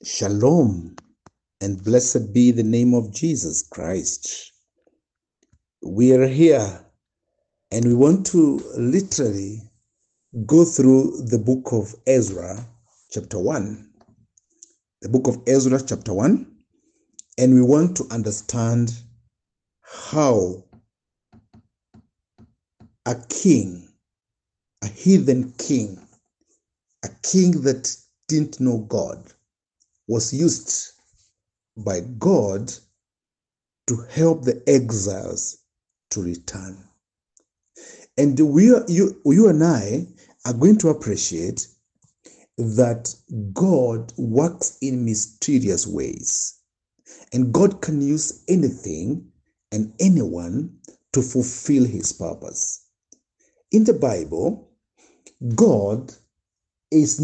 Shalom, and blessed be the name of Jesus Christ. We are here and we want to literally go through the book of Ezra, chapter 1. The book of Ezra, chapter 1, and we want to understand how a king, a heathen king, a king that didn't know God, was used by God to help the exiles to return. And you and I are going to appreciate that God works in mysterious ways. And God can use anything and anyone to fulfill his purpose. In the Bible, God is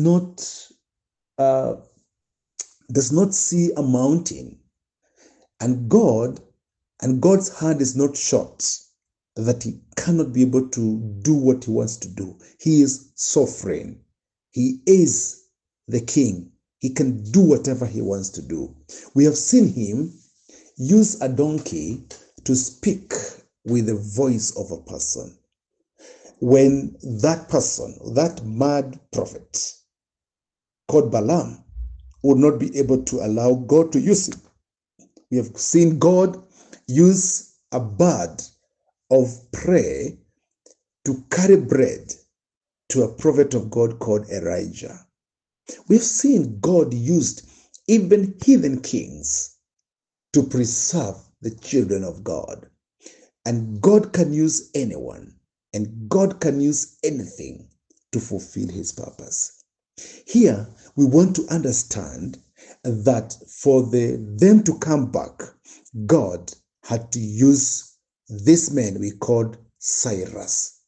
does not see a mountain, and God's hand is not short that he cannot be able to do what he wants to do. He is sovereign. He is the king. He can do whatever he wants to do. We have seen him use a donkey to speak with the voice of a person. When that person, that mad prophet called Balaam, would not be able to allow God to use him. We have seen God use a bird of prey to carry bread to a prophet of God called Elijah. We've seen God used even heathen kings to preserve the children of God. And God can use anyone, and God can use anything to fulfill his purpose. Here, we want to understand that for them to come back, God had to use this man we called Cyrus.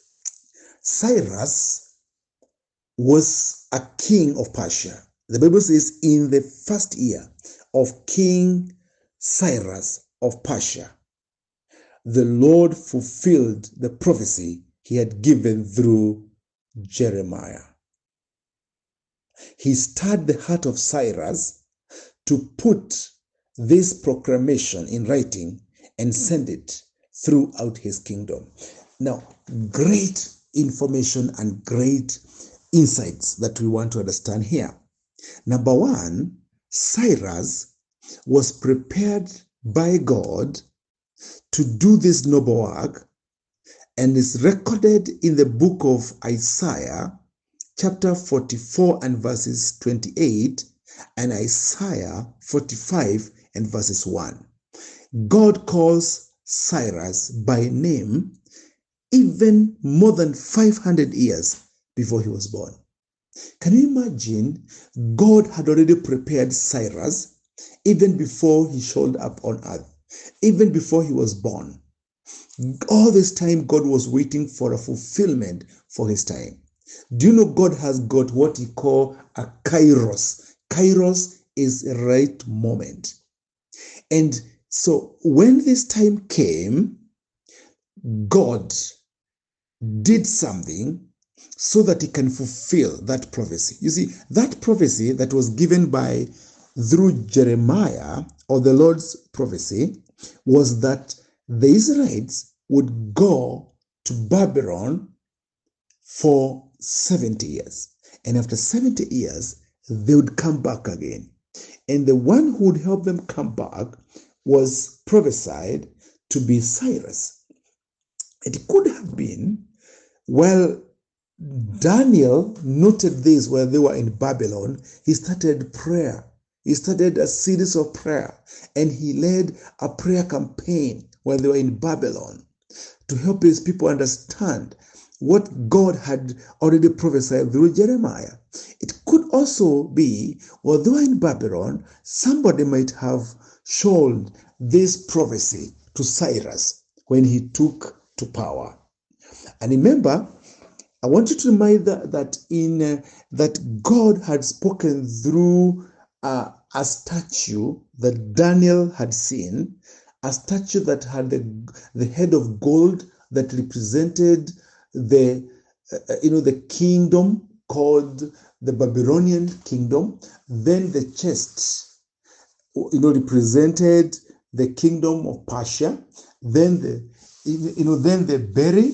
Cyrus was a king of Persia. The Bible says in the first year of King Cyrus of Persia, the Lord fulfilled the prophecy he had given through Jeremiah. He stirred the heart of Cyrus to put this proclamation in writing and send it throughout his kingdom. Now, great information and great insights that we want to understand here. Number one, Cyrus was prepared by God to do this noble work and is recorded in the book of Isaiah, chapter 44 and verses 28, and Isaiah 45 and verses 1. God calls Cyrus by name even more than 500 years before he was born. Can you imagine? God had already prepared Cyrus even before he showed up on earth, even before he was born. All this time, God was waiting for a fulfillment for his time. Do you know God has got what he call a kairos? Kairos is a right moment. And so when this time came, God did something so that he can fulfill that prophecy. You see, that prophecy that was given through Jeremiah, or the Lord's prophecy, was that the Israelites would go to Babylon for 70 years. And after 70 years, they would come back again. And the one who would help them come back was prophesied to be Cyrus. It could have been, well, Daniel noted this while they were in Babylon. He started prayer. He started a series of prayer, and he led a prayer campaign while they were in Babylon to help his people understand what God had already prophesied through Jeremiah. It could also be, while they were in Babylon, somebody might have shown this prophecy to Cyrus when he took to power. And remember, I want you to remind that God had spoken through a statue that Daniel had seen, a statue that had the head of gold that represented the kingdom called the Babylonian kingdom. Then the chest, represented the kingdom of Persia. Then the berry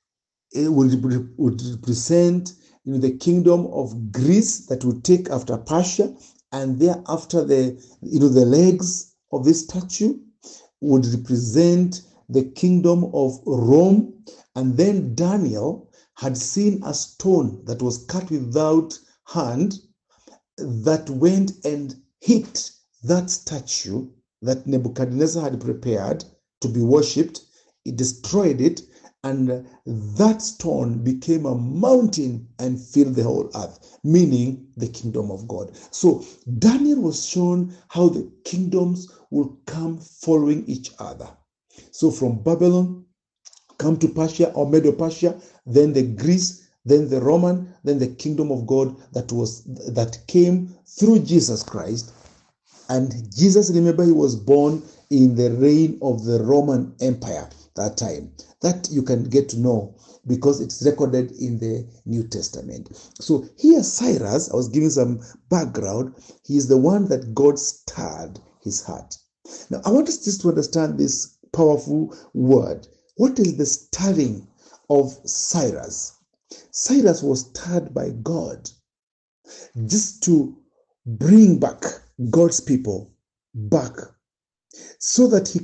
would represent the kingdom of Greece that would take after Persia, and thereafter the legs of this statue would represent the kingdom of Rome. And then Daniel had seen a stone that was cut without hand that went and hit that statue that Nebuchadnezzar had prepared to be worshipped. It destroyed it, and that stone became a mountain and filled the whole earth, meaning the kingdom of God. So Daniel was shown how the kingdoms will come following each other. So from Babylon, come to Persia or Medo-Persia, then the Greece, then the Roman, then the kingdom of God that came through Jesus Christ. And Jesus, remember, he was born in the reign of the Roman Empire that time. That you can get to know because it's recorded in the New Testament. So here Cyrus, I was giving some background, he is the one that God stirred his heart. Now I want us just to understand this powerful word. What is the stirring of Cyrus? Cyrus was stirred by God just to bring back God's people back, so that he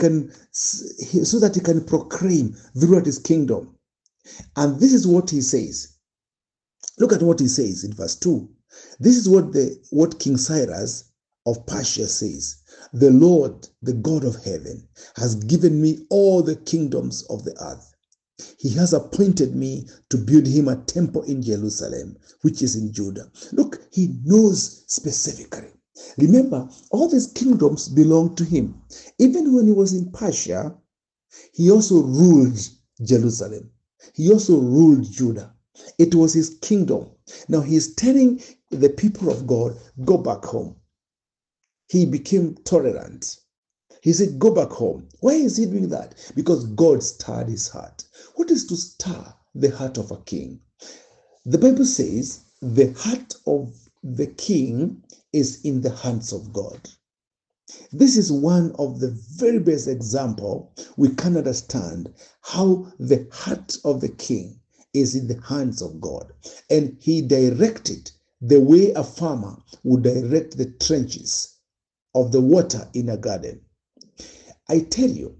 can proclaim throughout his kingdom. And this is what he says. Look at what he says in verse 2. This is what King Cyrus of Persia says. The Lord, the God of heaven, has given me all the kingdoms of the earth. He has appointed me to build him a temple in Jerusalem, which is in Judah. Look, he knows specifically. Remember, all these kingdoms belong to him. Even when he was in Persia, he also ruled Jerusalem. He also ruled Judah. It was his kingdom. Now he's telling the people of God, go back home. He became tolerant. He said, go back home. Why is he doing that? Because God stirred his heart. What is to stir the heart of a king? The Bible says the heart of the king is in the hands of God. This is one of the very best example we can understand how the heart of the king is in the hands of God. And he directed the way a farmer would direct the trenches of the water in a garden. I tell you,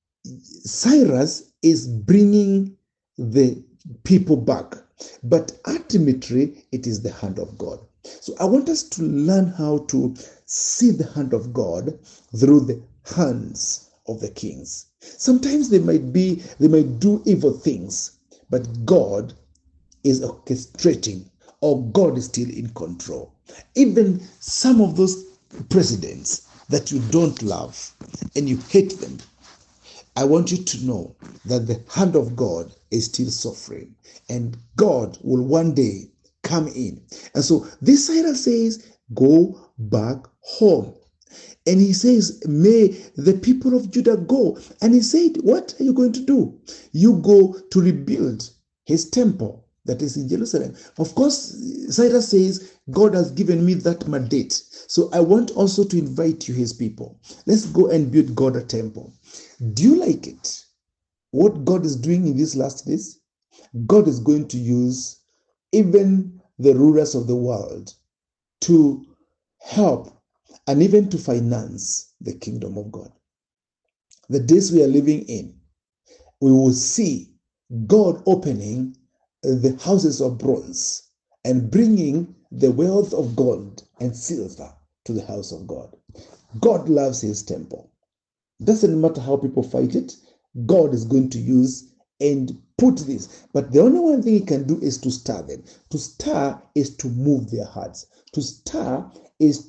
Cyrus is bringing the people back, but ultimately it is the hand of God. So I want us to learn how to see the hand of God through the hands of the kings. Sometimes they might do evil things, but God is orchestrating, or God is still in control. Even some of those presidents that you don't love and you hate them, I want you to know that the hand of God is still sovereign, and God will one day come in. And so this Cyrus says, go back home. And he says, may the people of Judah go. And he said, what are you going to do? You go to rebuild his temple that is in Jerusalem. Of course, Cyrus says, God has given me that mandate. So I want also to invite you, his people. Let's go and build God a temple. Do you like it? What God is doing in these last days? God is going to use even the rulers of the world to help and even to finance the kingdom of God. The days we are living in, we will see God opening the houses of bronze and bringing the wealth of gold and silver to the house of God. God loves his temple. Doesn't matter how people fight it, God is going to use and put this. But the only one thing he can do is to stir them. To stir is to move their hearts. To stir is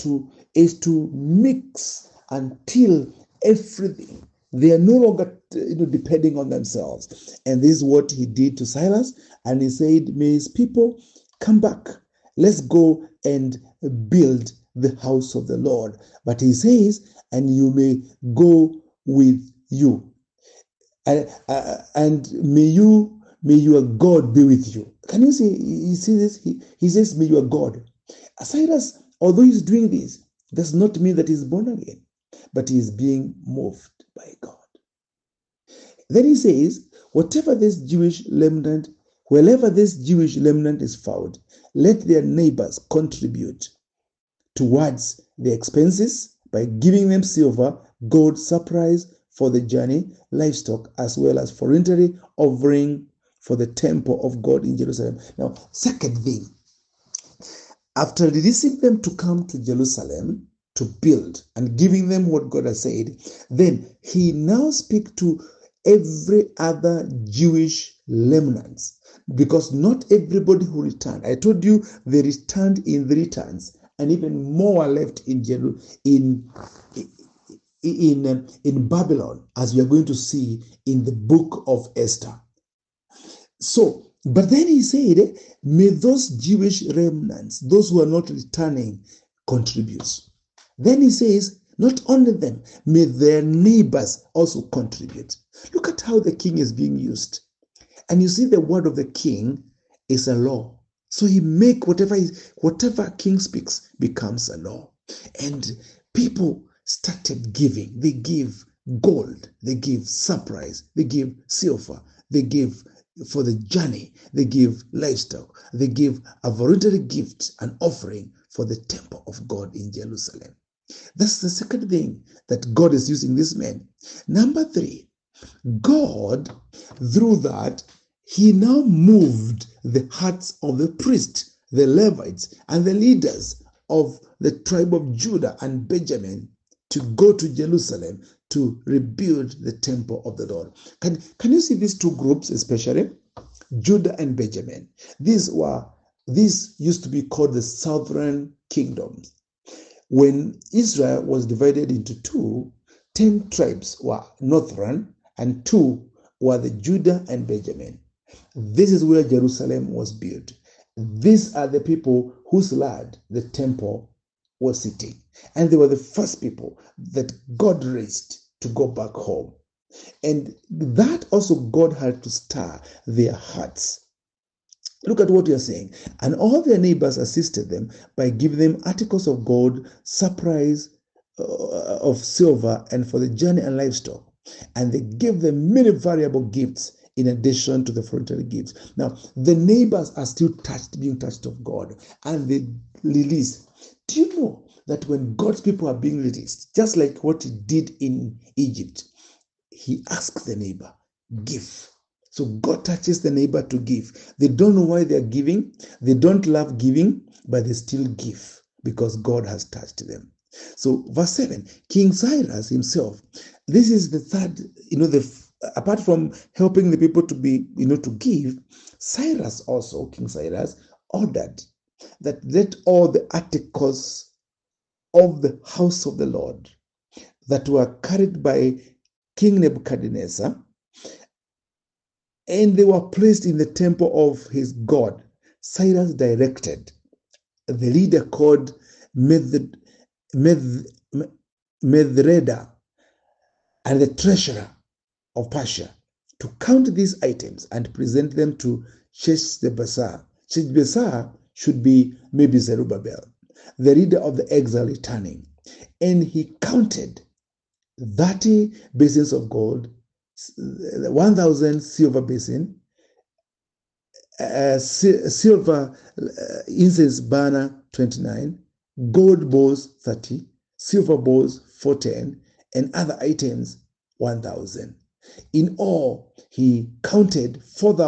to mix until everything, they are no longer depending on themselves. And this is what he did to Cyrus. And he said, may his people come back. Let's go and build the house of the Lord. But he says, and you may go with you. And may your God be with you. Can you see? He says this. He says, may your God. Cyrus, although he's doing this, does not mean that he's born again, but he is being moved by God. Then he says, wherever this Jewish remnant is found, let their neighbors contribute towards the expenses by giving them silver, gold, surprise for the journey, livestock, as well as voluntary offering for the temple of God in Jerusalem. Now, second thing, after releasing them to come to Jerusalem to build and giving them what God has said, then he now speaks to every other Jewish remnant, because not everybody who returned. I told you they returned in the returns, and even more are left in Babylon, as we are going to see in the book of Esther. So, but then he said, may those Jewish remnants, those who are not returning, contribute. Then he says, not only them, may their neighbors also contribute. Look at how the king is being used. And you see, the word of the king is a law. So he make whatever king speaks becomes a law. And people started giving. They give gold, they give surprise, they give silver, they give for the journey, they give livestock, they give a voluntary gift, an offering for the temple of God in Jerusalem. That's the second thing that God is using this man. Number 3, God, through that, he now moved the hearts of the priests, the Levites, and the leaders of the tribe of Judah and Benjamin to go to Jerusalem to rebuild the temple of the Lord. Can you see these two groups, especially Judah and Benjamin? These used to be called the southern kingdoms. When Israel was divided into 2, 10 tribes were northern and 2 were the Judah and Benjamin. This is where Jerusalem was built. These are the people whose land the temple was sitting. And they were the first people that God raised to go back home. And that also God had to stir their hearts. Look at what you're saying. And all their neighbors assisted them by giving them articles of gold, surprise of silver, and for the journey and livestock. And they gave them many variable gifts in addition to the voluntary gifts. Now, the neighbors are still being touched of God, and they release. Do you know that when God's people are being released, just like what he did in Egypt, he asks the neighbor, give. So God touches the neighbor to give. They don't know why they're giving. They don't love giving, but they still give because God has touched them. So verse 7, King Cyrus himself, this is the third, apart from helping the people to be, to give, King Cyrus ordered that let all the articles of the house of the Lord that were carried by King Nebuchadnezzar, and they were placed in the temple of his God, Cyrus directed the leader called Mithredates and the treasurer of Persia to count these items and present them to Sheshbazzar. Sheshbazzar should be maybe Zerubbabel, the leader of the exile returning. And he counted 30 basins of gold, 1,000 silver basin, silver incense burner 29, gold bowls 30, silver bowls 410, and other items 1,000. In all, he counted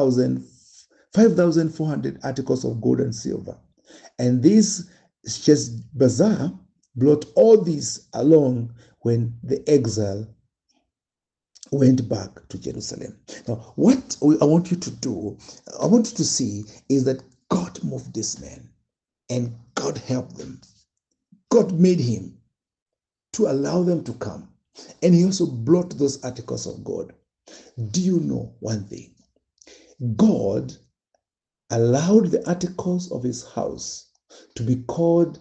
5,400 articles of gold and silver. And this Sheshbazzar brought all these along when the exile went back to Jerusalem. Now, what I want you to do, I want you to see, is that God moved this man and God helped them. God made him to allow them to come. And he also brought those articles of gold. Do you know one thing? God allowed the articles of his house to be put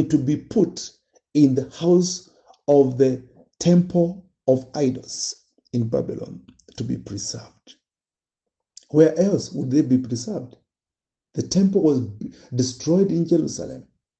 in the house of the temple of idols in Babylon to be preserved. Where else would they be preserved? The temple was destroyed in Jerusalem.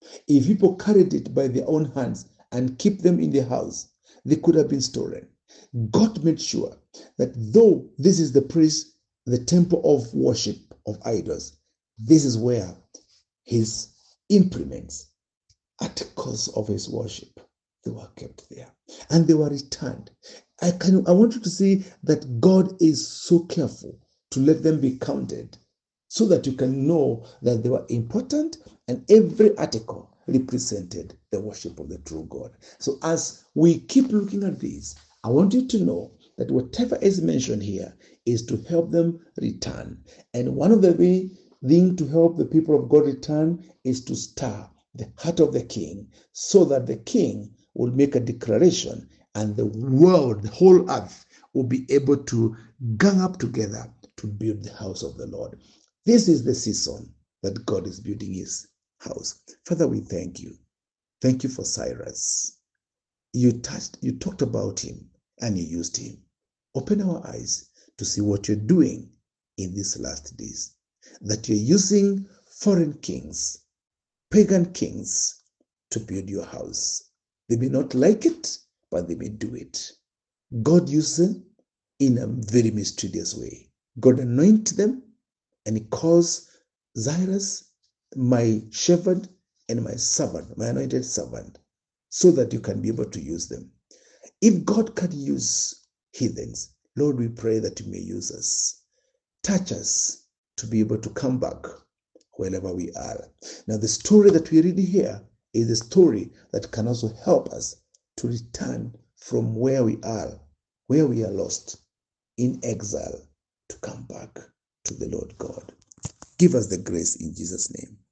If people carried it by their own hands and keep them in the house, they could have been stolen. God made sure that though this is the priest, the temple of worship of idols, this is where his implements, articles of his worship, they were kept there and they were returned. I want you to see that God is so careful to let them be counted so that you can know that they were important and every article represented the worship of the true God. So as we keep looking at this, I want you to know that whatever is mentioned here is to help them return. And one of the things to help the people of God return is to stir the heart of the king so that the king will make a declaration and the world, the whole earth, will be able to gang up together to build the house of the Lord. This is the season that God is building his house. Father, we thank you. Thank you for Cyrus. You talked about him and you used him. Open our eyes to see what you're doing in these last days. That you're using foreign kings, pagan kings, to build your house. They may not like it, but they may do it. God used them in a very mysterious way. God anointed them and he calls Cyrus my shepherd and my servant, my anointed servant, so that you can be able to use them. If God can use heathens, Lord, we pray that you may use us. Touch us to be able to come back wherever we are. Now, the story that we read here is a story that can also help us to return from where we are lost in exile, to come back to the Lord God. Give us the grace in Jesus' name.